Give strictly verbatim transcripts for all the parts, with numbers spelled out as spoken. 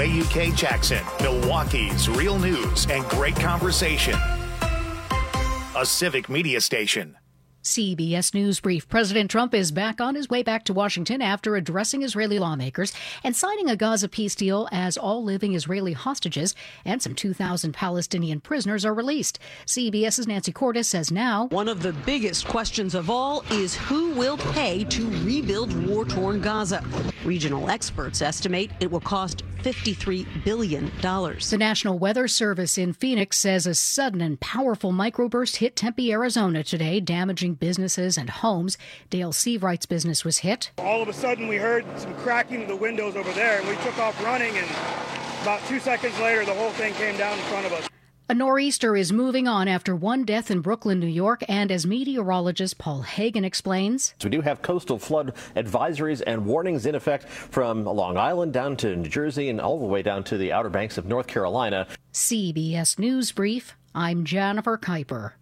A U K Jackson, Milwaukee's real news and great conversation. A civic media station. C B S News Brief. President Trump is back on his way back to Washington after addressing Israeli lawmakers and signing a Gaza peace deal as all living Israeli hostages and some two thousand Palestinian prisoners are released. CBS's Nancy Cordes says now one of the biggest questions of all is who will pay to rebuild war-torn Gaza. Regional experts estimate it will cost fifty-three billion dollars. The National Weather Service in Phoenix says a sudden and powerful microburst hit Tempe, Arizona today, damaging businesses and homes. Dale Seavright's business was hit. All of a sudden, we heard some cracking of the windows over there, and we took off running, and about two seconds later, the whole thing came down in front of us. A nor'easter is moving on after one death in Brooklyn, New York, and as meteorologist Paul Hagen explains, we do have coastal flood advisories and warnings in effect from Long Island down to New Jersey and all the way down to the Outer Banks of North Carolina. C B S News Brief, I'm Jennifer Kuiper.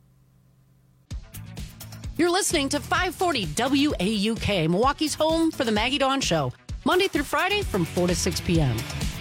You're listening to five forty W A U K, Milwaukee's home for the Maggie Dawn Show, Monday through Friday from four to six p.m.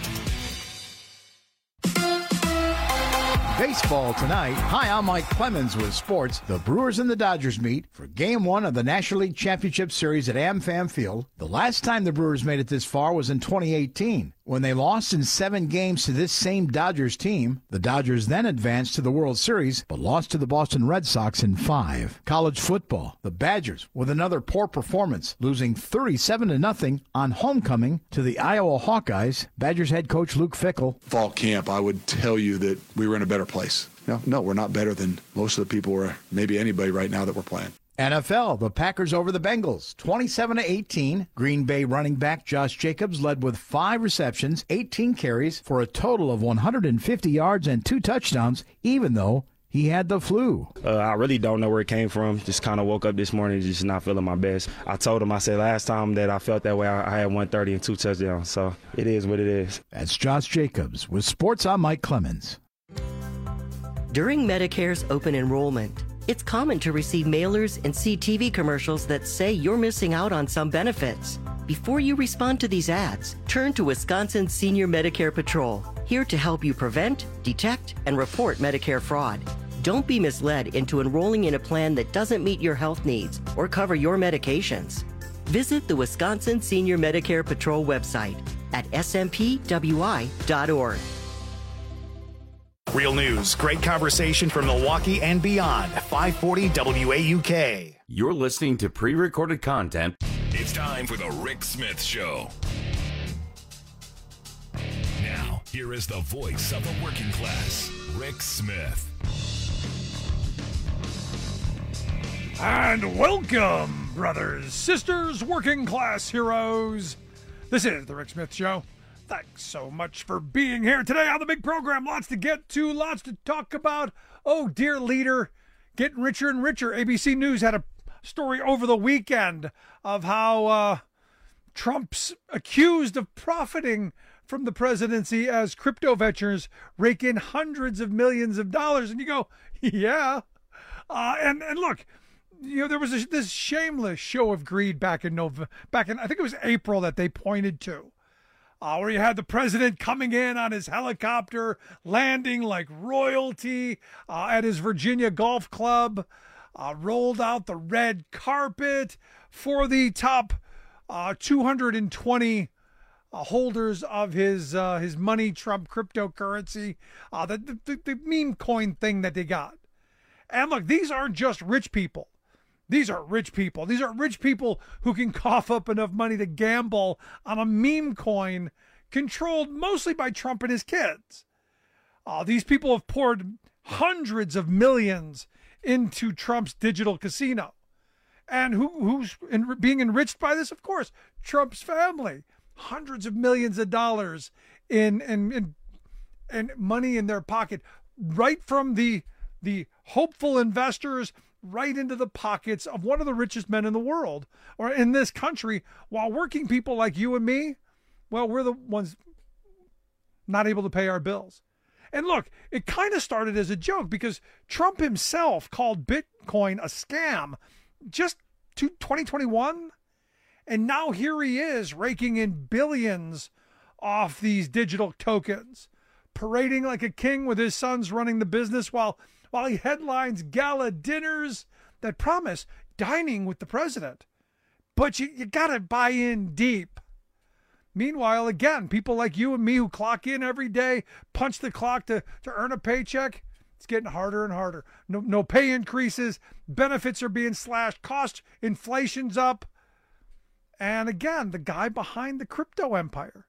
Baseball tonight. Hi, I'm Mike Clemens with sports. The Brewers and the Dodgers meet for Game one of the National League Championship Series at AmFam Field. The last time the Brewers made it this far was in twenty eighteen, when they lost in seven games to this same Dodgers team. The Dodgers then advanced to the World Series, but lost to the Boston Red Sox in five. College football. The Badgers, with another poor performance, losing thirty-seven to nothing on homecoming to the Iowa Hawkeyes. Badgers head coach Luke Fickell. Fall camp, I would tell you that we were in a better place. No, no, we're not better than most of the people or maybe anybody right now that we're playing. N F L, the Packers over the Bengals, twenty-seven to eighteen. Green Bay running back Josh Jacobs led with five receptions, eighteen carries for a total of one hundred fifty yards and two touchdowns, even though he had the flu. Uh, I really don't know where it came from. Just kind of woke up this morning just not feeling my best. I told him, I said last time that I felt that way, I, I had one thirty and two touchdowns. So it is what it is. That's Josh Jacobs with Sports. I'm Mike Clemens. During Medicare's open enrollment, it's common to receive mailers and see T V commercials that say you're missing out on some benefits. Before you respond to these ads, turn to Wisconsin Senior Medicare Patrol, here to help you prevent, detect, and report Medicare fraud. Don't be misled into enrolling in a plan that doesn't meet your health needs or cover your medications. Visit the Wisconsin Senior Medicare Patrol website at s m p w i dot org. Real news, great conversation from Milwaukee and beyond. five forty W A U K. You're listening to pre-recorded content. It's time for the Rick Smith Show. Now, here is the voice of the working class, Rick Smith. And welcome, brothers, sisters, working class heroes. This is the Rick Smith Show. Thanks so much for being here today on the big program. Lots to get to, lots to talk about. Oh, dear leader, getting richer and richer. A B C News had a story over the weekend of how uh, Trump's accused of profiting from the presidency as crypto ventures rake in hundreds of millions of dollars. And you go, yeah. Uh, and, and look, you know, there was a, this shameless show of greed back in November, back in, I think it was April that they pointed to. Uh, where you had the president coming in on his helicopter, landing like royalty uh, at his Virginia golf club, uh, rolled out the red carpet for the top uh, two hundred twenty uh, holders of his uh, his money, Trump cryptocurrency, uh, the, the, the meme coin thing that they got. And look, these aren't just rich people. These are rich people. These are rich people who can cough up enough money to gamble on a meme coin controlled mostly by Trump and his kids. Uh, these people have poured hundreds of millions into Trump's digital casino. And who, who's in, being enriched by this? Of course, Trump's family. Hundreds of millions of dollars in, in, in, in money in their pocket, right from the, the hopeful investors right into the pockets of one of the richest men in the world or in this country, while working people like you and me, well, we're the ones not able to pay our bills. And look, it kind of started as a joke because Trump himself called Bitcoin a scam just to twenty twenty-one. And now here he is raking in billions off these digital tokens, parading like a king with his sons running the business while, while he headlines gala dinners that promise dining with the president. But you, you got to buy in deep. Meanwhile, again, people like you and me who clock in every day, punch the clock to, to earn a paycheck, it's getting harder and harder. No, no pay increases, benefits are being slashed, cost inflation's up. And again, the guy behind the crypto empire,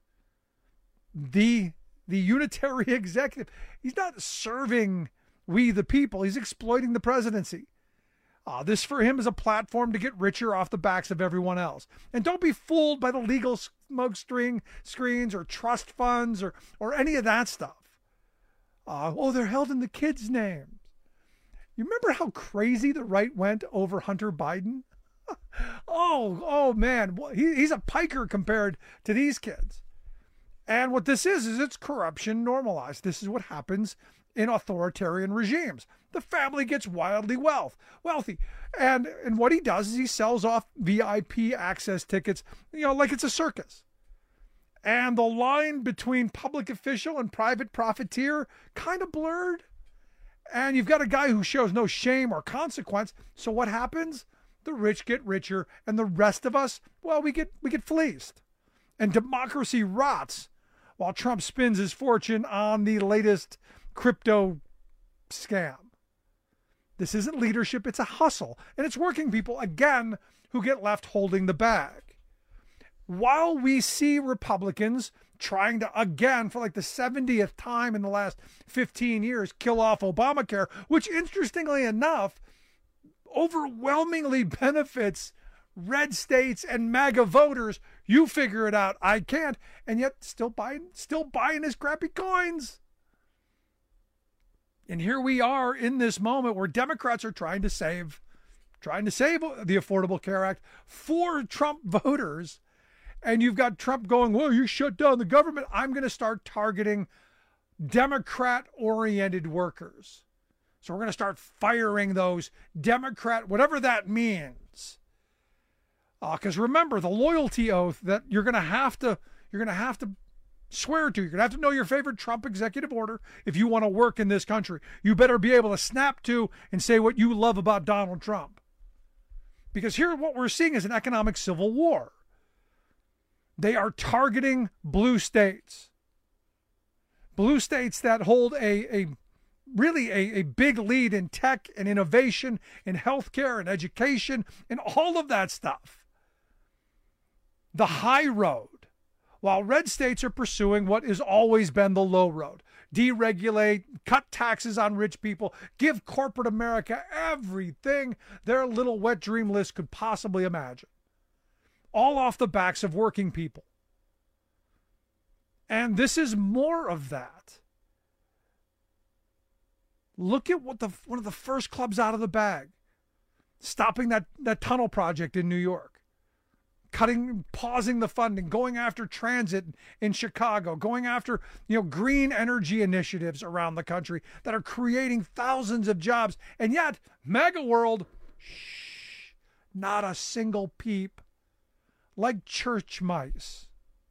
the, the unitary executive, he's not serving we the people, he's exploiting the presidency. Uh, this for him is a platform to get richer off the backs of everyone else. And don't be fooled by the legal smoke string screens or trust funds or, or any of that stuff. Uh, oh, they're held in the kids' names. You remember how crazy the right went over Hunter Biden? oh, oh man, he, he's a piker compared to these kids. And what this is, is it's corruption normalized. This is what happens in authoritarian regimes. The family gets wildly wealth, wealthy. And, and what he does is he sells off V I P access tickets, you know, like it's a circus. And the line between public official and private profiteer kind of blurred. And you've got a guy who shows no shame or consequence. So what happens? The rich get richer and the rest of us, well, we get we get fleeced. And democracy rots while Trump spins his fortune on the latest crypto scam. This isn't leadership, it's a hustle. And it's working people, again, who get left holding the bag. While we see Republicans trying to, again, for like the seventieth time in the last fifteen years, kill off Obamacare, which interestingly enough, overwhelmingly benefits red states and MAGA voters. You figure it out, I can't. And yet still buying, still buying his crappy coins. And here we are in this moment where Democrats are trying to save, trying to save the Affordable Care Act for Trump voters. And you've got Trump going, well, you shut down the government. I'm going to start targeting Democrat-oriented workers. So we're going to start firing those Democrat, whatever that means. Because uh, remember, the loyalty oath that you're going to have to, you're going to have to swear to. You're going to have to know your favorite Trump executive order if you want to work in this country. You better be able to snap to and say what you love about Donald Trump. Because here what we're seeing is an economic civil war. They are targeting blue states. Blue states that hold a, a really a, a big lead in tech and innovation, in healthcare and education, and all of that stuff. The high road. While red states are pursuing what has always been the low road. Deregulate, cut taxes on rich people, give corporate America everything their little wet dream list could possibly imagine. All off the backs of working people. And this is more of that. Look at what the one of the first clubs out of the bag. Stopping that, that tunnel project in New York. Cutting, pausing the funding, going after transit in Chicago, going after, you know, green energy initiatives around the country that are creating thousands of jobs. And yet, MAGA world, shh, not a single peep. Like church mice.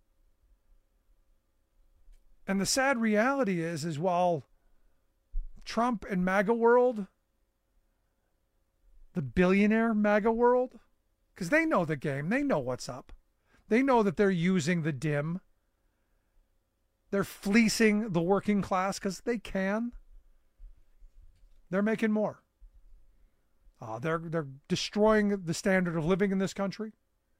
And the sad reality is, is while Trump and MAGA world, the billionaire MAGA world, because they know the game, they know what's up. They know that they're using the dim. They're fleecing the working class because they can. They're making more. Uh, they're they're destroying the standard of living in this country.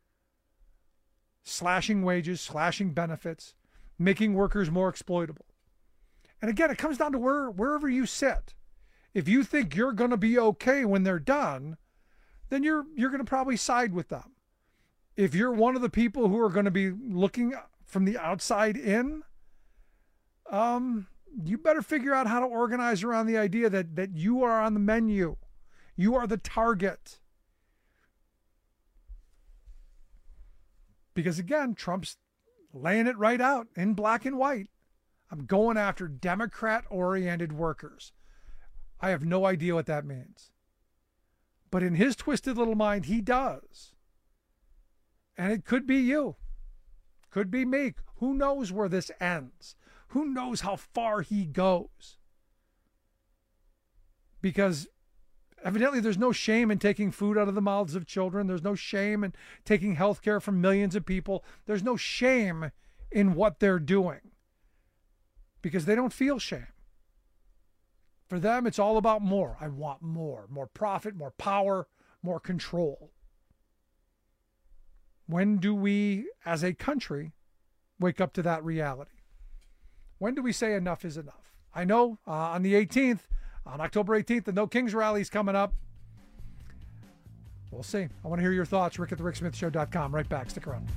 Slashing wages, slashing benefits, making workers more exploitable. And again, it comes down to where wherever you sit. If you think you're going to be okay when they're done, then you're you're going to probably side with them. If you're one of the people who are going to be looking from the outside in, um, you better figure out how to organize around the idea that that you are on the menu. You are the target. Because again, Trump's laying it right out in black and white. I'm going after Democrat-oriented workers. I have no idea what that means. But in his twisted little mind, he does. And it could be you. Could be me. Who knows where this ends? Who knows how far he goes? Because evidently there's no shame in taking food out of the mouths of children. There's no shame in taking health care from millions of people. There's no shame in what they're doing because they don't feel shame. For them, it's all about more. I want more. More profit, more power, more control. When do we, as a country, wake up to that reality? When do we say enough is enough? I know uh, on the eighteenth, on October eighteenth, the No Kings rally is coming up. We'll see. I want to hear your thoughts. Rick at the rick smith show dot com. Right back. Stick around.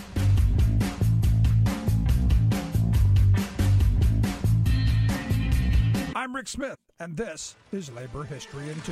I'm Rick Smith, and this is Labor History in Two.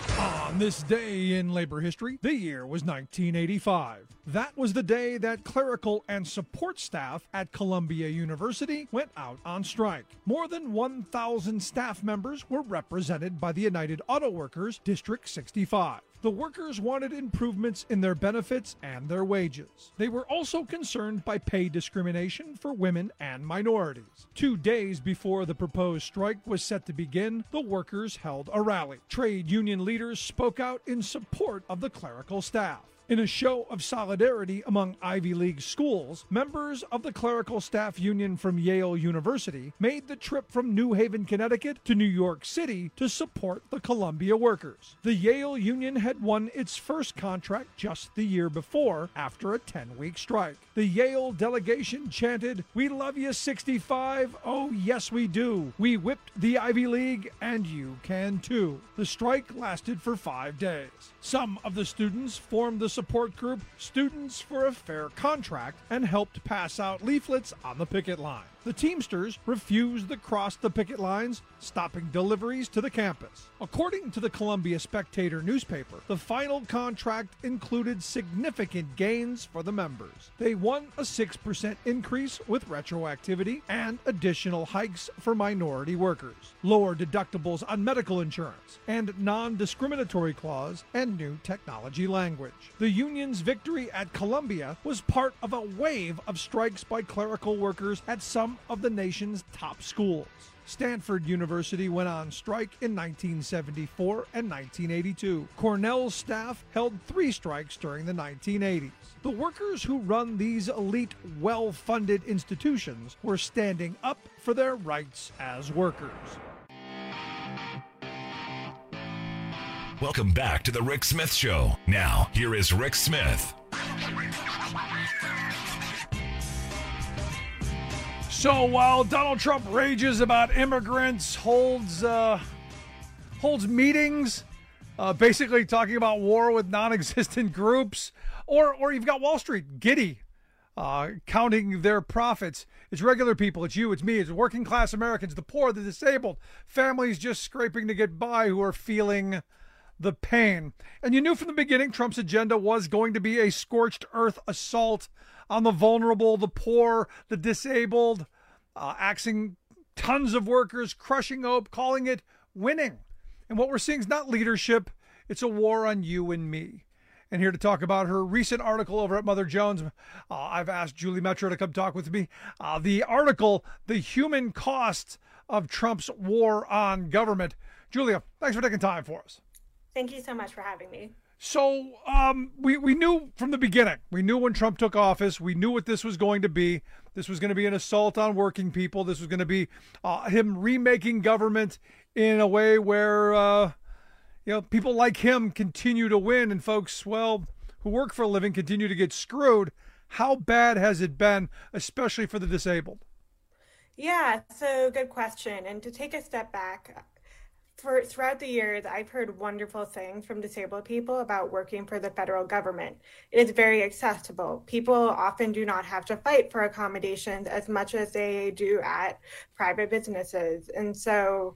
On this day in labor history, the year was nineteen eighty-five. That was the day that clerical and support staff at Columbia University went out on strike. More than one thousand staff members were represented by the United Auto Workers District sixty-five. The workers wanted improvements in their benefits and their wages. They were also concerned by pay discrimination for women and minorities. Two days before the proposed strike was set to begin, the workers held a rally. Trade union leaders spoke out in support of the clerical staff. In a show of solidarity among Ivy League schools, members of the Clerical Staff Union from Yale University made the trip from New Haven, Connecticut to New York City to support the Columbia workers. The Yale Union had won its first contract just the year before after a ten-week strike. The Yale delegation chanted, "We love you, sixty-five. Oh, yes, we do. We whipped the Ivy League, and you can too." The strike lasted for five days. Some of the students formed the support group Students for a Fair Contract and helped pass out leaflets on the picket line. The Teamsters refused to cross the picket lines, stopping deliveries to the campus. According to the Columbia Spectator newspaper, the final contract included significant gains for the members. They won a six percent increase with retroactivity and additional hikes for minority workers, lower deductibles on medical insurance, and non-discriminatory clause and new technology language. The union's victory at Columbia was part of a wave of strikes by clerical workers at some of the nation's top schools. Stanford University went on strike in nineteen seventy-four and nineteen eighty-two. Cornell's staff held three strikes during the nineteen eighties. The workers who run these elite, well-funded institutions were standing up for their rights as workers. Welcome back to the Rick Smith Show. Now, here is Rick Smith. So while Donald Trump rages about immigrants, holds uh, holds meetings, uh, basically talking about war with non-existent groups, or or you've got Wall Street giddy, uh, counting their profits. It's regular people, it's you, it's me, it's working class Americans, the poor, the disabled, families just scraping to get by who are feeling the pain. And you knew from the beginning Trump's agenda was going to be a scorched earth assault on the vulnerable, the poor, the disabled, uh, axing tons of workers, crushing hope, calling it winning. And what we're seeing is not leadership, it's a war on you and me. And here to talk about her recent article over at Mother Jones, uh, I've asked Julie Metro to come talk with me. Uh, the article, The Human Cost of Trump's War on Government. Julia, thanks for taking time for us. Thank you so much for having me. So um, we, we knew from the beginning, we knew when Trump took office, we knew what this was going to be. This was going to be an assault on working people. This was going to be uh, him remaking government in a way where, uh, you know, people like him continue to win and folks, well, who work for a living continue to get screwed. How bad has it been, especially for the disabled? Yeah, so good question. And to take a step back, For, throughout the years, I've heard wonderful things from disabled people about working for the federal government. It is very accessible. People often do not have to fight for accommodations as much as they do at private businesses. And so,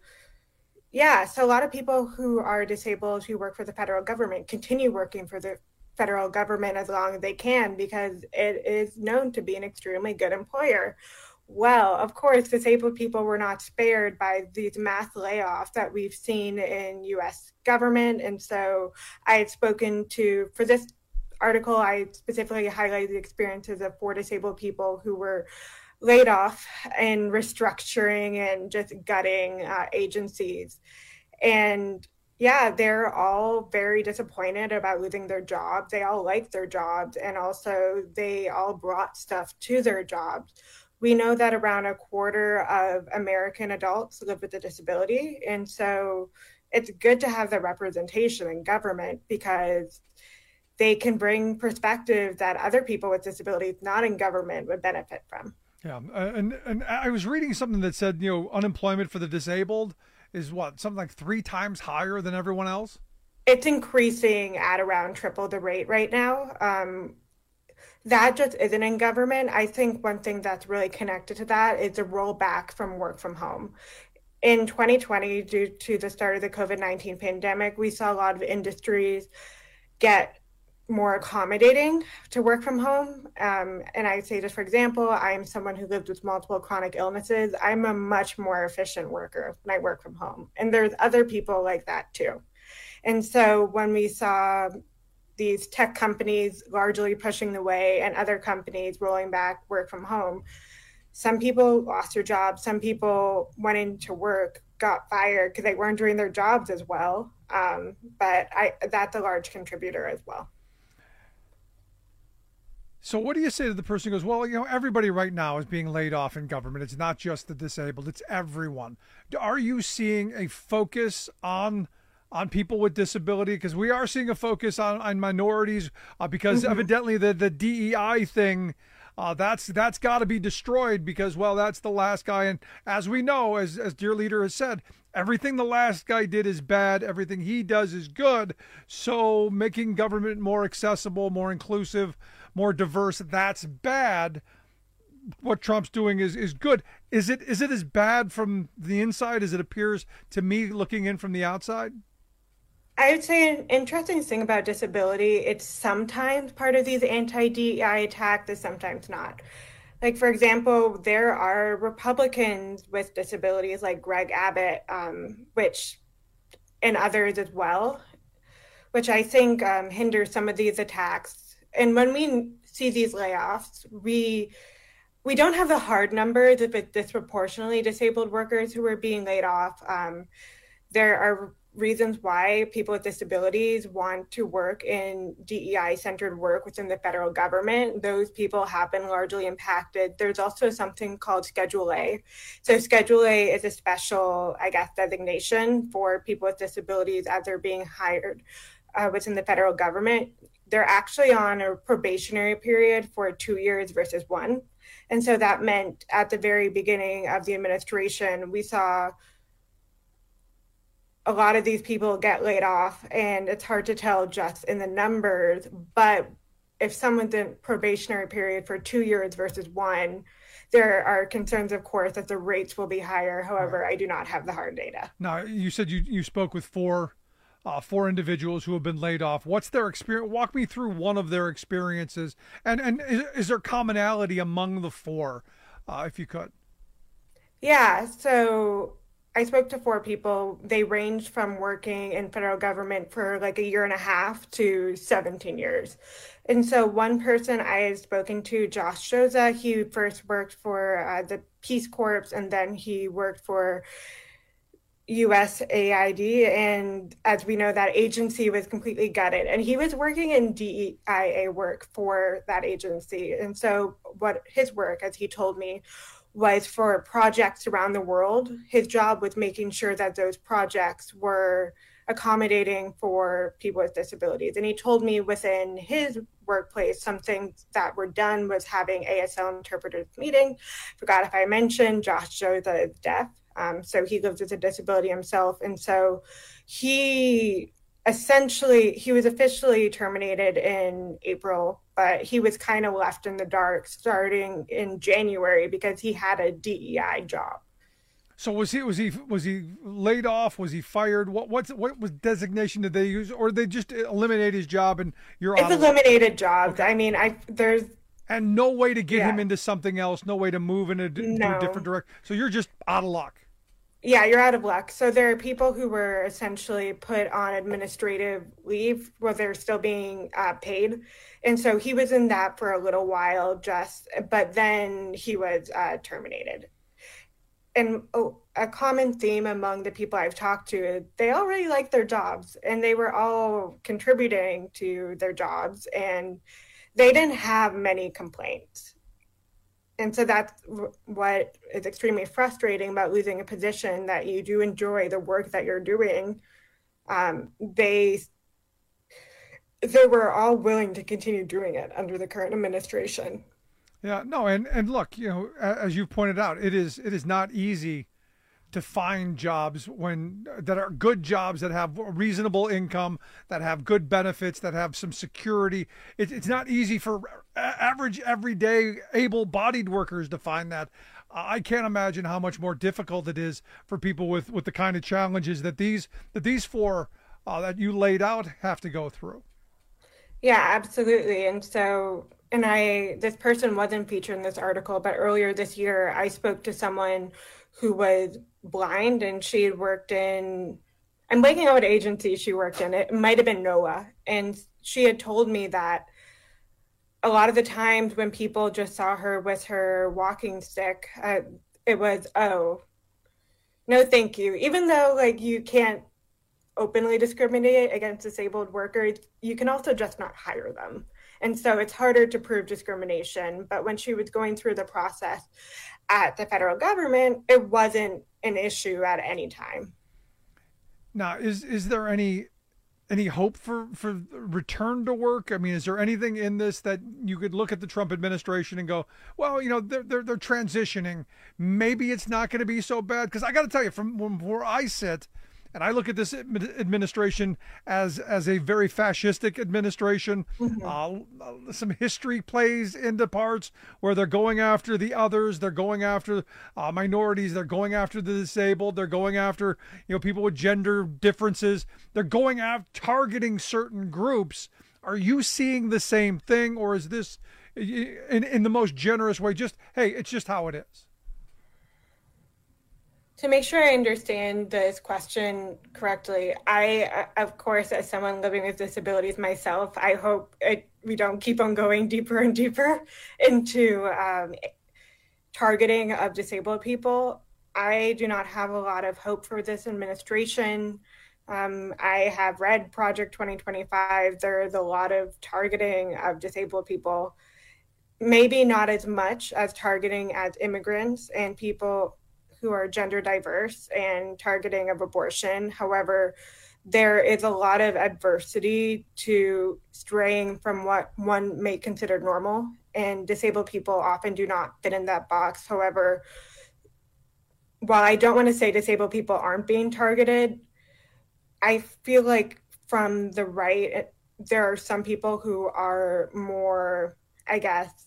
yeah, so a lot of people who are disabled who work for the federal government continue working for the federal government as long as they can because it is known to be an extremely good employer. Well, of course, disabled people were not spared by these mass layoffs that we've seen in U S government. And so I had spoken to, for this article, I specifically highlighted the experiences of four disabled people who were laid off and restructuring and just gutting uh, agencies. And yeah, they're all very disappointed about losing their jobs. They all like their jobs, and also they all brought stuff to their jobs. We know that around a quarter of American adults live with a disability, and so it's good to have the representation in government because they can bring perspective that other people with disabilities not in government would benefit from. Yeah, and and I was reading something that said, you know, unemployment for the disabled is what, something like three times higher than everyone else? It's increasing at around triple the rate right now. Um, that just isn't in government. I think one thing that's really connected to that is the rollback from work from home. In twenty twenty, due to the start of the COVID nineteen pandemic, we saw a lot of industries get more accommodating to work from home. Um, and I say, just for example, I'm someone who lives with multiple chronic illnesses. I'm a much more efficient worker when I work from home. And there's other people like that too. And so when we saw these tech companies largely pushing the way and other companies rolling back work from home, some people lost their jobs. Some people went into work, got fired because they weren't doing their jobs as well. Um, but I, that's a large contributor as well. So what do you say to the person who goes, well, you know, everybody right now is being laid off in government. It's not just the disabled, it's everyone. Are you seeing a focus on on people with disability? Because we are seeing a focus on, on minorities uh, because mm-hmm. evidently the, the D E I thing, uh, that's that's got to be destroyed because, well, that's the last guy. And as we know, as, as Dear Leader has said, everything the last guy did is bad. Everything he does is good. So making government more accessible, more inclusive, more diverse, that's bad. What Trump's doing is, is good. Is it is it as bad from the inside as it appears to me looking in from the outside? I would say an interesting thing about disability, it's sometimes part of these anti-D E I attacks, and sometimes not. Like, for example, there are Republicans with disabilities like Greg Abbott, um, which, and others as well, which I think um, hinder some of these attacks. And when we see these layoffs, we we don't have the hard numbers of it disproportionately disabled workers who are being laid off. Um, there are reasons why people with disabilities want to work in D E I-centered work within the federal government. Those people have been largely impacted. There's also something called Schedule A. So Schedule A is a special, I guess, designation for people with disabilities as they're being hired uh, within the federal government. They're actually on a probationary period for two years versus one. And so that meant at the very beginning of the administration, we saw a lot of these people get laid off, and it's hard to tell just in the numbers. But if someone's in probationary period for two years versus one, there are concerns, of course, that the rates will be higher. However, I do not have the hard data. Now, you said you, you spoke with four uh, four individuals who have been laid off. What's their experience? Walk me through one of their experiences. And, and is, is there commonality among the four, uh, if you could? Yeah, so I spoke to four people. They ranged from working in federal government for like a year and a half to seventeen years. And so one person I had spoken to, Josh Joza, he first worked for uh, the Peace Corps, and then he worked for U S A I D. And as we know, that agency was completely gutted. And he was working in D E I A work for that agency. And so what his work, as he told me, was for projects around the world. His job was making sure that those projects were accommodating for people with disabilities. And he told me within his workplace, some things that were done was having A S L interpreters meeting. Forgot if I mentioned, Josh Joza is deaf. Um, so he lives with a disability himself. And so he essentially, he was officially terminated in April, but he was kind of left in the dark starting in January because he had a D E I job. So was he was he was he laid off? Was he fired? What what's what was designation did they use, or did they just eliminate his job and you're it's out eliminated jobs? Okay. I mean, I there's and no way to get yeah. him into something else, no way to move in a, no. a different direction. So you're just out of luck. Yeah, you're out of luck. So there are people who were essentially put on administrative leave while they're still being uh, paid. And so he was in that for a little while, just, but then he was uh, terminated. And oh, a common theme among the people I've talked to is they all really like their jobs and they were all contributing to their jobs and they didn't have many complaints. And so that's what is extremely frustrating about losing a position that you do enjoy the work that you're doing. Um, they they were all willing to continue doing it under the current administration. Yeah, no, and, and look, you know, as you've pointed out, it is it is not easy to find jobs when that are good jobs that have a reasonable income, that have good benefits, that have some security. It, it's not easy for average, everyday, able-bodied workers to find that. Uh, I can't imagine how much more difficult it is for people with, with the kind of challenges that these that these four uh, that you laid out have to go through. Yeah, absolutely. And so, and I, this person wasn't featured in this article, but earlier this year, I spoke to someone who was blind and she had worked in, I'm blanking out what agency she worked in. It might have been NOAA. And she had told me that a lot of the times when people just saw her with her walking stick, uh, it was, oh, no, thank you. Even though like you can't openly discriminate against disabled workers, you can also just not hire them. And so it's harder to prove discrimination. But when she was going through the process at the federal government, it wasn't an issue at any time. Now, is is there any any hope for, for return to work? I mean, is there anything in this that you could look at the Trump administration and go, well, you know, they're they're, they're transitioning. Maybe it's not going to be so bad. Because I got to tell you, from where I sit, and I look at this administration as as a very fascistic administration. Mm-hmm. Uh, some history plays into parts where they're going after the others. They're going after uh, minorities. They're going after the disabled. They're going after, you know, people with gender differences. They're going after targeting certain groups. Are you seeing the same thing, or is this in in the most generous way? Just, hey, it's just how it is. To make sure I understand this question correctly, I, of course, as someone living with disabilities myself, I hope it, we don't keep on going deeper and deeper into um, targeting of disabled people. I do not have a lot of hope for this administration. Um, I have read Project twenty twenty-five. There's a lot of targeting of disabled people, maybe not as much as targeting as immigrants and people who are gender diverse and targeting of abortion. However, there is a lot of adversity to straying from what one may consider normal, and disabled people often do not fit in that box. However, while I don't want to say disabled people aren't being targeted, I feel like from the right, there are some people who are more, I guess,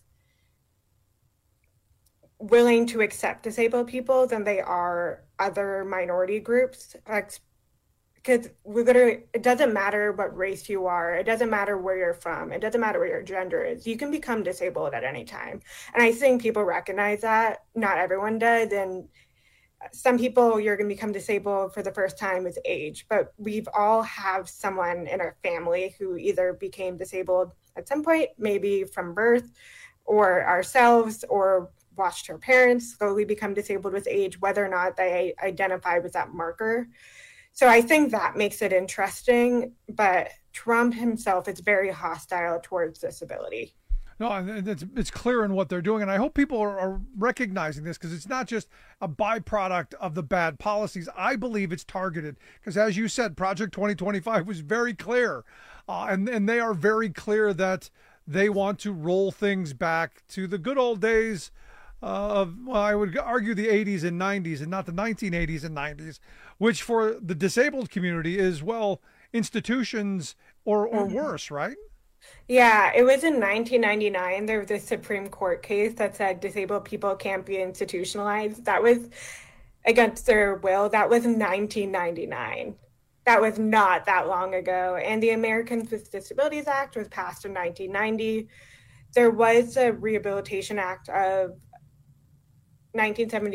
willing to accept disabled people than they are other minority groups. Because we literally, it doesn't matter what race you are. It doesn't matter where you're from. It doesn't matter what your gender is. You can become disabled at any time. And I think people recognize that. Not everyone does. And some people, you're going to become disabled for the first time with age. But we've all have someone in our family who either became disabled at some point, maybe from birth, or ourselves, or watched our parents slowly become disabled with age, whether or not they identify with that marker. So I think that makes it interesting, but Trump himself is very hostile towards disability. No, it's, it's clear in what they're doing, and I hope people are, are recognizing this, because it's not just a byproduct of the bad policies. I believe it's targeted, because as you said, Project twenty twenty-five was very clear, uh, and, and they are very clear that they want to roll things back to the good old days Uh, of, well, I would argue the eighties and nineties, and not the nineteen eighties and nineties, which for the disabled community is, well, institutions or, or mm-hmm. worse, right? Yeah, it was in nineteen ninety-nine. There was a Supreme Court case that said disabled people can't be institutionalized. That was against their will. That was in nineteen ninety-nine. That was not that long ago. And the Americans with Disabilities Act was passed in nineteen ninety. There was a Rehabilitation Act of nineteen seventy,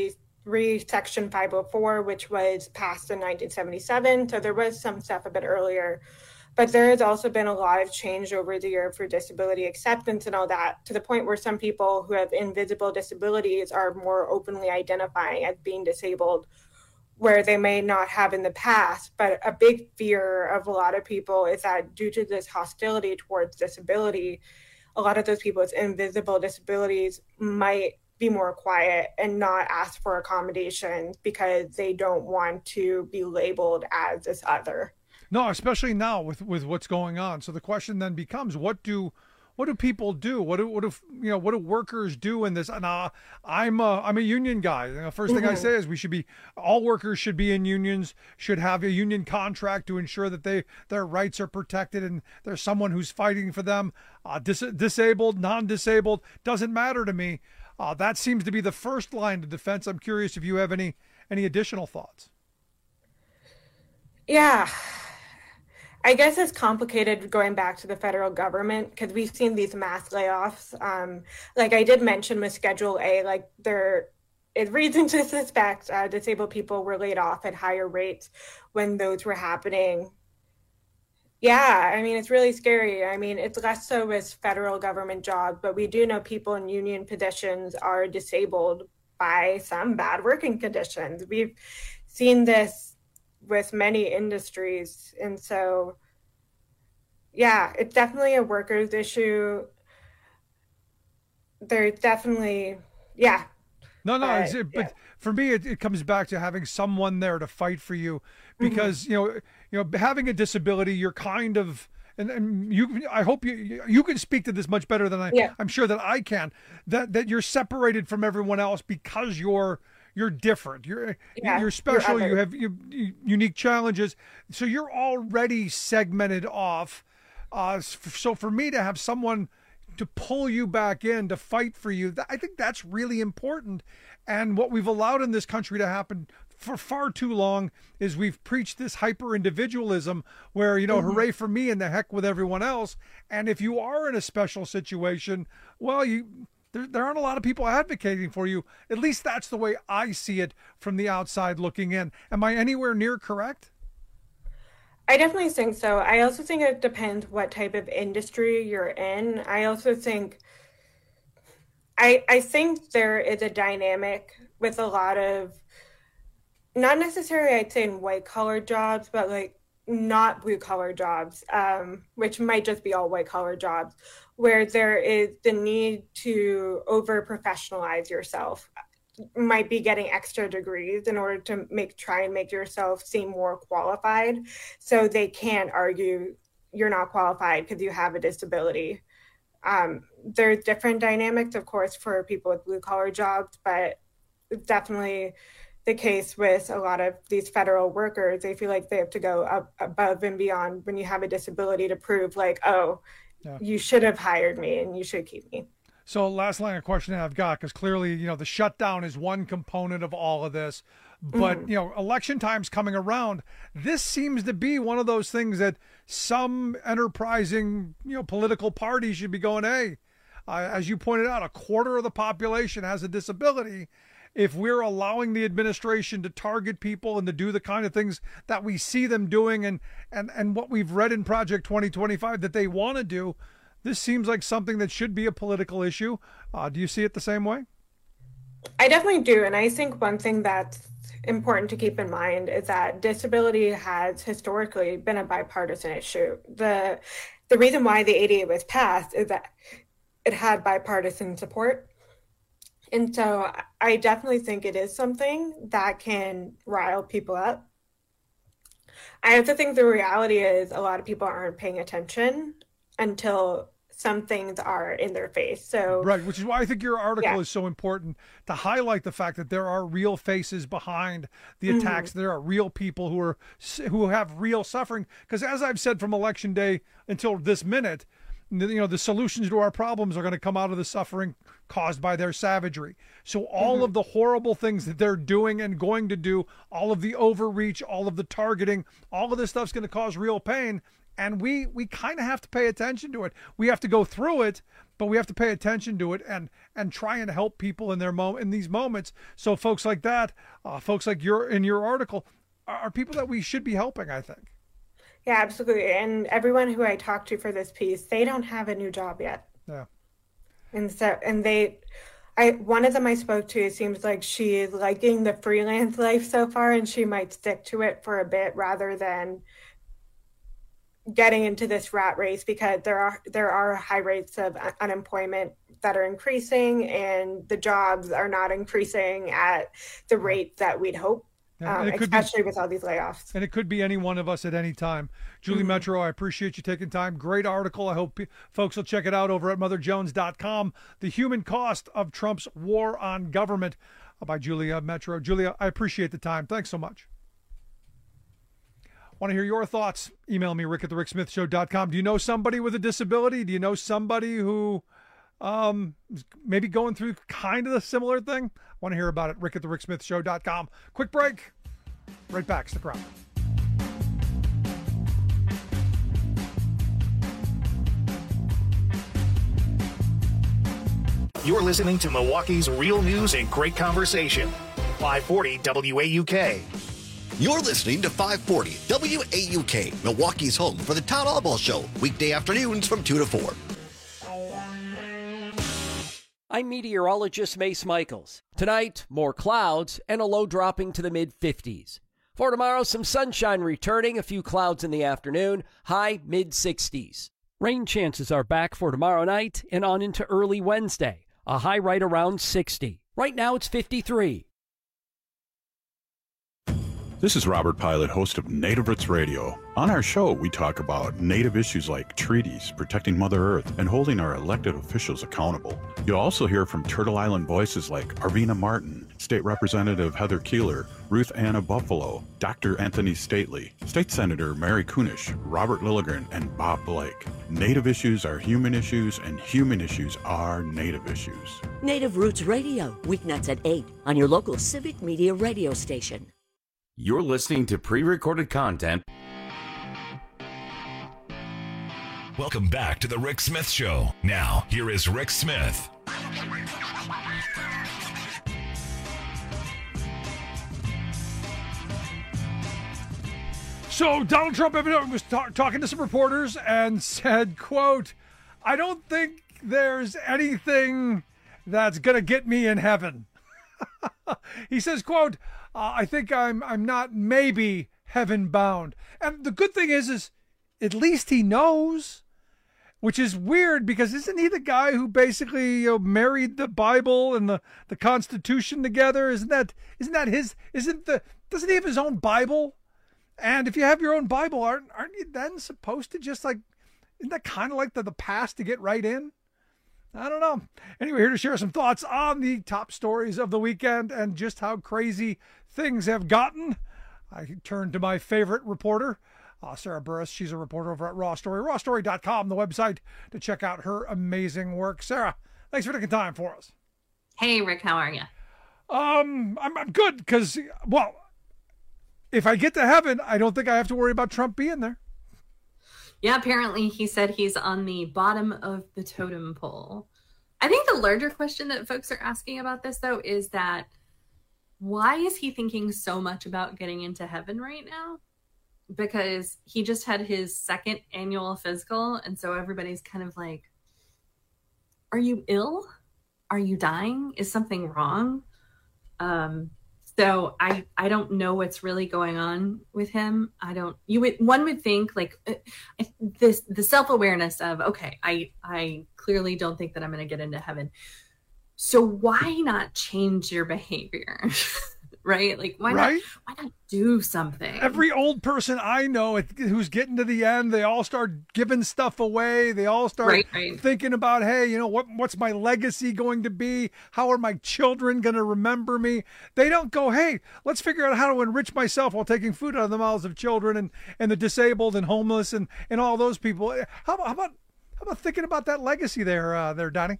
re Section five oh four, which was passed in nineteen seventy-seven. So there was some stuff a bit earlier. But there has also been a lot of change over the year for disability acceptance and all that, to the point where some people who have invisible disabilities are more openly identifying as being disabled, where they may not have in the past. But a big fear of a lot of people is that due to this hostility towards disability, a lot of those people with invisible disabilities might be more quiet and not ask for accommodations because they don't want to be labeled as this other. No, especially now with, with what's going on. So the question then becomes, what do what do people do? What do what do you know? What do workers do in this? And uh, I'm a, I'm a union guy. The first thing mm-hmm. I say is we should be all workers should be in unions, should have a union contract to ensure that they their rights are protected and there's someone who's fighting for them. Uh, dis- disabled, non-disabled, doesn't matter to me. Uh, that seems to be the first line of defense. I'm curious if you have any any additional thoughts. Yeah. I guess it's complicated going back to the federal government because we've seen these mass layoffs. Um, like I did mention with Schedule A, like there is reason to suspect uh, disabled people were laid off at higher rates when those were happening. Yeah, I mean, it's really scary. I mean, it's less so with federal government jobs, but we do know people in union positions are disabled by some bad working conditions. We've seen this with many industries. And so, yeah, it's definitely a workers issue. There's definitely, yeah. No, no, uh, it's, it, yeah. But for me, it, it comes back to having someone there to fight for you because, mm-hmm. you know, you know, having a disability, you're kind of, and, and you, I hope you, you can speak to this much better than I, yeah. I'm sure that I can, that, that you're separated from everyone else because you're, You're different. You're yeah, you're special. You're you have you, you, unique challenges. So you're already segmented off. Uh, so for me to have someone to pull you back in to fight for you, I think that's really important. And what we've allowed in this country to happen for far too long is we've preached this hyper individualism where, you know, mm-hmm. hooray for me and the heck with everyone else. And if you are in a special situation, well, you. There, there aren't a lot of people advocating for you. At least that's the way I see it from the outside looking in. Am I anywhere near correct? I definitely think so. I also think it depends what type of industry you're in. I also think, I, I think there is a dynamic with a lot of, not necessarily I'd say in white collar jobs, but like not blue collar jobs, um, which might just be all white collar jobs, where there is the need to over professionalize yourself. Might be getting extra degrees in order to make try and make yourself seem more qualified, so they can't argue you're not qualified because you have a disability. Um, there's different dynamics, of course, for people with blue collar jobs, but it's definitely the case with a lot of these federal workers. They feel like they have to go up above and beyond when you have a disability to prove like, oh, yeah. you should have hired me and you should keep me. So last line of questioning I've got, because clearly, you know, the shutdown is one component of all of this, but, mm-hmm. you know, election time's coming around. This seems to be one of those things that some enterprising, you know, political parties should be going, hey, uh, as you pointed out, a quarter of the population has a disability. If we're allowing the administration to target people and to do the kind of things that we see them doing and, and, and what we've read in Project twenty twenty-five that they want to do, this seems like something that should be a political issue. Uh, do you see it the same way? I definitely do. And I think one thing that's important to keep in mind is that disability has historically been a bipartisan issue. The, the reason why the A D A was passed is that it had bipartisan support. And so I definitely think it is something that can rile people up. I also think the reality is a lot of people aren't paying attention until some things are in their face. So right, which is why I think your article yeah. is so important to highlight the fact that there are real faces behind the attacks. Mm-hmm. There are real people who are who have real suffering. Because as I've said from Election Day until this minute, you know, the solutions to our problems are going to come out of the suffering caused by their savagery. So all mm-hmm. of the horrible things that they're doing and going to do, all of the overreach, all of the targeting, all of this stuff's going to cause real pain. And we we kind of have to pay attention to it. We have to go through it, but we have to pay attention to it and and try and help people in their mo- in these moments. So folks like that, uh, folks like you're in your article, are, are people that we should be helping, I think. Yeah, absolutely. And everyone who I talked to for this piece, they don't have a new job yet. Yeah. And so, and they, I one of them I spoke to, it seems like she is liking the freelance life so far, and she might stick to it for a bit rather than getting into this rat race, because there are there are high rates of unemployment that are increasing, and the jobs are not increasing at the rate that we'd hope. Yeah, Um, especially be, with all these layoffs. And it could be any one of us at any time. Julie mm-hmm. Metro, I appreciate you taking time. Great article. I hope p- folks will check it out over at mother jones dot com. The Human Cost of Trump's War on Government by Julia Metro. Julia, I appreciate the time. Thanks so much. Want to hear your thoughts? Email me, rick at the rick smith show dot com. Do you know somebody with a disability? Do you know somebody who um, is maybe going through kind of a similar thing? I want to hear about it. rick at the rick smith show dot com. Quick break. Right back. Stick around. You're listening to Milwaukee's Real News and Great Conversation. five forty W A U K. You're listening to five forty W A U K, Milwaukee's home for the Todd Albaugh Show, weekday afternoons from two to four. I'm meteorologist Mace Michaels. Tonight, more clouds and a low dropping to the mid fifties. For tomorrow, some sunshine returning, a few clouds in the afternoon, high mid sixties. Rain chances are back for tomorrow night and on into early Wednesday, a high right around sixty. Right now, it's fifty-three. This is Robert Pilot, host of Native Roots Radio. On our show, we talk about Native issues like treaties, protecting Mother Earth, and holding our elected officials accountable. You'll also hear from Turtle Island voices like Arvina Martin, State Representative Heather Keeler, Ruth Anna Buffalo, Doctor Anthony Stately, State Senator Mary Kunish, Robert Lilligren, and Bob Blake. Native issues are human issues, and human issues are Native issues. Native Roots Radio, weeknights at eight on your local Civic Media radio station. You're listening to pre-recorded content. Welcome back to the Rick Smith Show. Now, here is Rick Smith. So Donald Trump evidently was ta- talking to some reporters and said, quote, I don't think there's anything that's going to get me in heaven. He says, quote, Uh, I think I'm I'm not maybe heaven bound. And the good thing is, is at least he knows, which is weird because isn't he the guy who basically you know, married the Bible and the, the Constitution together? Isn't that isn't that his? Isn't the doesn't he have his own Bible? And if you have your own Bible, aren't aren't you then supposed to just like isn't that kind of like the, the pass to get right in? I don't know. Anyway, here to share some thoughts on the top stories of the weekend and just how crazy things have gotten. I turn to my favorite reporter, uh, Sarah Burris. She's a reporter over at Raw Story, raw story dot com, the website to check out her amazing work. Sarah, thanks for taking time for us. Hey, Rick, how are you? Um, I'm, I'm good because, well, if I get to heaven, I don't think I have to worry about Trump being there. Yeah, apparently he said he's on the bottom of the totem pole. I think the larger question that folks are asking about this, though, is that why is he thinking so much about getting into heaven right now? Because he just had his second annual physical, and so everybody's kind of like, are you ill? Are you dying? Is something wrong? Um, so I, I don't know what's really going on with him. I don't, you would, one would think like uh, this, the self-awareness of, okay, I, I clearly don't think that I'm going to get into heaven. So why not change your behavior? Right? Like, why right? not, why not do something? Every old person I know who's getting to the end, they all start giving stuff away. They all start right, right. thinking about, hey, you know, what what's my legacy going to be? How are my children going to remember me? They don't go, hey, let's figure out how to enrich myself while taking food out of the mouths of children and, and the disabled and homeless and, and all those people. How, how about how about thinking about that legacy there, uh, there, Donnie?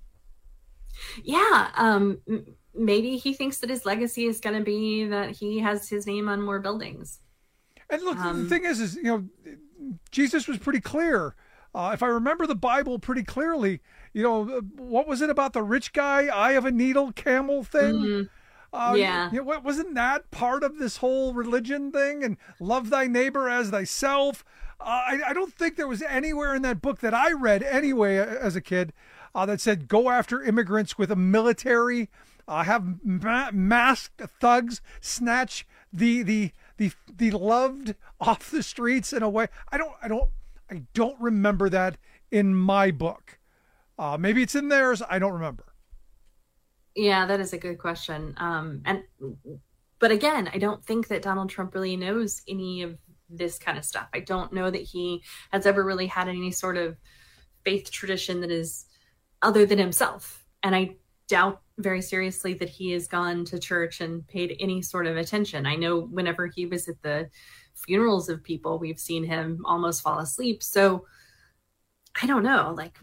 Yeah, um, maybe he thinks that his legacy is going to be that he has his name on more buildings. And look, um, the thing is, is, you know, Jesus was pretty clear. Uh, if I remember the Bible pretty clearly, you know, what was it about the rich guy, eye of a needle, camel thing? Mm-hmm. Uh, yeah. You know, wasn't that part of this whole religion thing? And love thy neighbor as thyself. Uh, I, I don't think there was anywhere in that book that I read anyway as a kid uh, that said go after immigrants with a military, uh, have ma- masked thugs snatch the the the the loved off the streets in a way. I don't I don't I don't remember that in my book. Uh, maybe it's in theirs. I don't remember. Yeah, that is a good question. Um, and but again, I don't think that Donald Trump really knows any of this kind of stuff. I don't know that he has ever really had any sort of faith tradition that is other than himself. And I doubt very seriously that he has gone to church and paid any sort of attention. I know whenever he was at the funerals of people, we've seen him almost fall asleep. So I don't know, like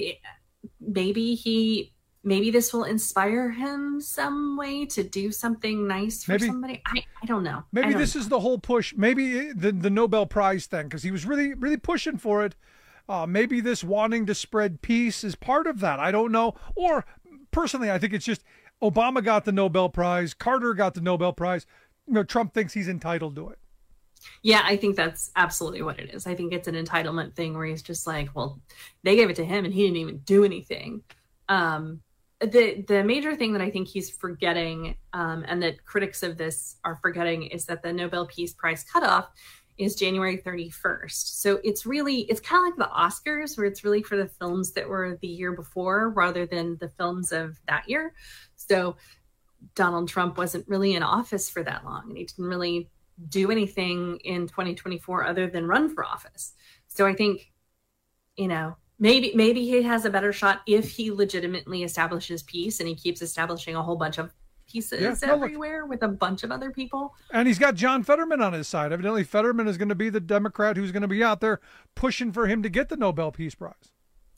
maybe he, maybe this will inspire him some way to do something nice for maybe, somebody. I, I don't know. Maybe don't this know. is the whole push. Maybe the, the Nobel Prize thing, because he was really, really pushing for it. Uh, maybe this wanting to spread peace is part of that. I don't know. Or personally, I think it's just Obama got the Nobel Prize. Carter got the Nobel Prize. You know, Trump thinks he's entitled to it. Yeah, I think that's absolutely what it is. I think it's an entitlement thing where he's just like, well, they gave it to him and he didn't even do anything. Um, the the major thing that I think he's forgetting, um, and that critics of this are forgetting, is that the Nobel Peace Prize cutoff is January thirty-first. So it's really, it's kind of like the Oscars, where it's really for the films that were the year before rather than the films of that year. So Donald Trump wasn't really in office for that long, and he didn't really do anything in twenty twenty-four other than run for office. So I think, you know, maybe maybe he has a better shot if he legitimately establishes peace and he keeps establishing a whole bunch of pieces Yeah, no, look- everywhere with a bunch of other people. And he's got John Fetterman on his side. Evidently, Fetterman is going to be the Democrat who's going to be out there pushing for him to get the Nobel Peace Prize.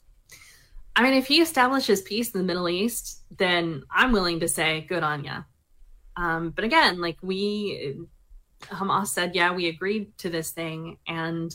I mean, if he establishes peace in the Middle East, then I'm willing to say good on ya. Um, but again, like we, Hamas said, yeah, we agreed to this thing. And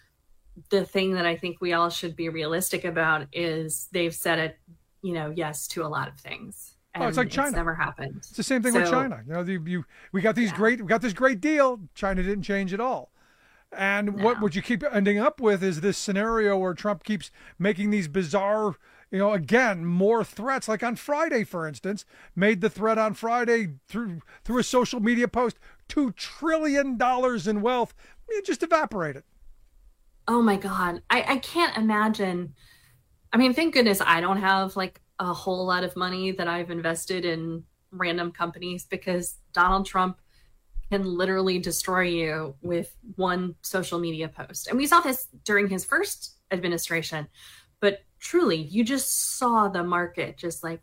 the thing that I think we all should be realistic about is they've said it, you know, yes to a lot of things. And Oh, it's like China. It's never happened. It's the same thing with So- China. You know, you, you we got these great we got this great deal. China didn't change at all. And what what you keep ending up with is this scenario where Trump keeps making these bizarre, you know, again, more threats. Like on Friday, for instance, made the threat on Friday through through a social media post, two trillion dollars in wealth. It just evaporated. Oh my God. I, I can't imagine. I mean, thank goodness I don't have like a whole lot of money that I've invested in random companies, because Donald Trump can literally destroy you with one social media post. And we saw this during his first administration, but truly you just saw the market just like,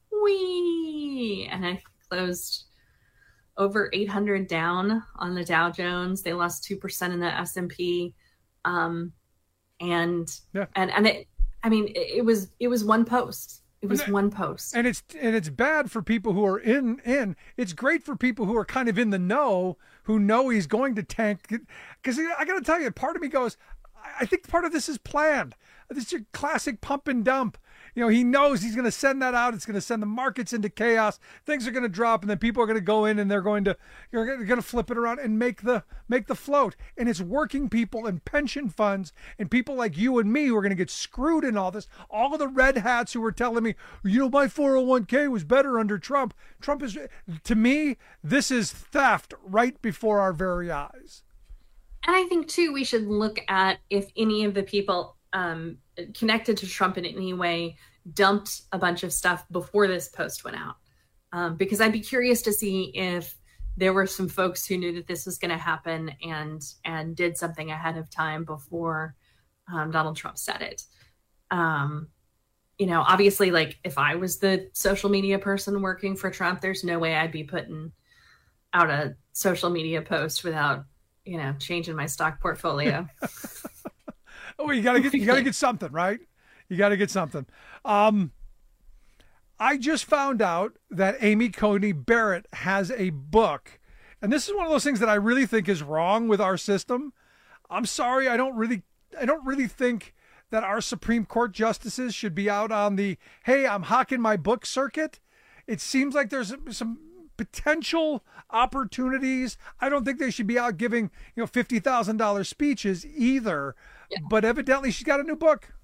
wee, and I closed over eight hundred down on the Dow Jones. They lost two percent in the S and P. Um, and, yeah. and, and it, I mean, it, it was, it was one post. It was And one post. And it's and it's bad for people who are in in. It's great for people who are kind of in the know, who know he's going to tank. Because I got to tell you, part of me goes, I think part of this is planned. This is your classic pump and dump. You know, he knows he's going to send that out. It's going to send the markets into chaos. Things are going to drop, and then people are going to go in and they're going to you're going to flip it around and make the make the float. And it's working people and pension funds and people like you and me who are going to get screwed in all this. All of the red hats who were telling me, you know, my four oh one k was better under Trump. Trump is, to me, this is theft right before our very eyes. And I think, too, we should look at if any of the people um, connected to Trump in any way dumped a bunch of stuff before this post went out. Um, because I'd be curious to see if there were some folks who knew that this was going to happen and and did something ahead of time before um, Donald Trump said it. Um, you know, obviously, like if I was the social media person working for Trump, there's no way I'd be putting out a social media post without, you know, changing my stock portfolio. Oh, you gotta get you gotta get something, right? You gotta get something. Um, I just found out that Amy Coney Barrett has a book, and this is one of those things that I really think is wrong with our system. I'm sorry, I don't really, I don't really think that our Supreme Court justices should be out on the, hey, I'm hawking my book circuit. It seems like there's some potential opportunities. I don't think they should be out giving, you know, fifty thousand dollars speeches either. Yeah. But evidently she's got a new book.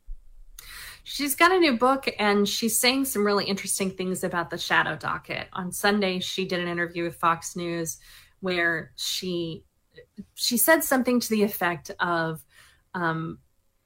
She's got a new book, and she's saying some really interesting things about the shadow docket. On Sunday, she did an interview with Fox News where she she said something to the effect of um,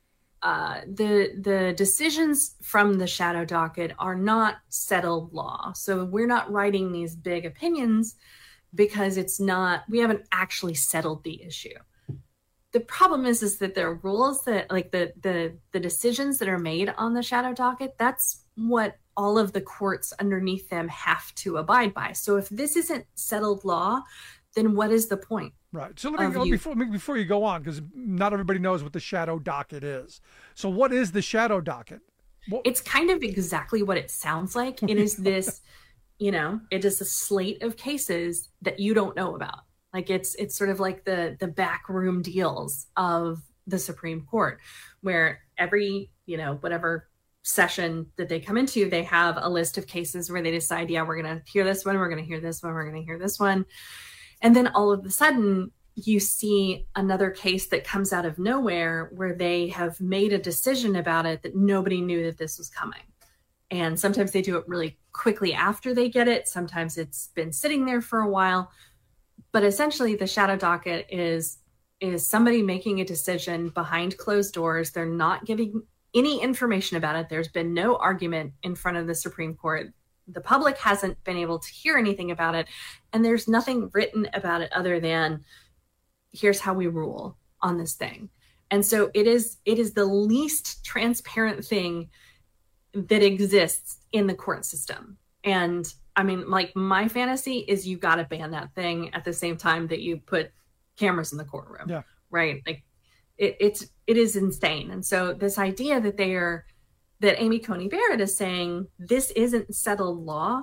uh, the the decisions from the shadow docket are not settled law. So we're not writing these big opinions because it's not, we haven't actually settled the issue. The problem is, is that there are rules that, like the the the decisions that are made on the shadow docket, that's what all of the courts underneath them have to abide by. So if this isn't settled law, then what is the point? Right. So let me go you, before before you go on, because not everybody knows what the shadow docket is. So what is the shadow docket? What? It's kind of exactly what it sounds like. It is this, you know, it is a slate of cases that you don't know about. Like it's it's sort of like the the backroom deals of the Supreme Court, where every, you know, whatever session that they come into, they have a list of cases where they decide, yeah, we're going to hear this one, we're going to hear this one, we're going to hear this one. And then all of a sudden you see another case that comes out of nowhere where they have made a decision about it that nobody knew that this was coming. And sometimes they do it really quickly after they get it. Sometimes it's been sitting there for a while. But essentially the shadow docket is is somebody making a decision behind closed doors. They're not giving any information about it. There's been no argument in front of the Supreme Court. The public hasn't been able to hear anything about it. And there's nothing written about it other than, here's how we rule on this thing. And so it is it is the least transparent thing that exists in the court system. And I mean, like, my fantasy is you got to ban that thing at the same time that you put cameras in the courtroom. Yeah. Right. Like it, it's, it is insane. And so this idea that they are, that Amy Coney Barrett is saying this isn't settled law,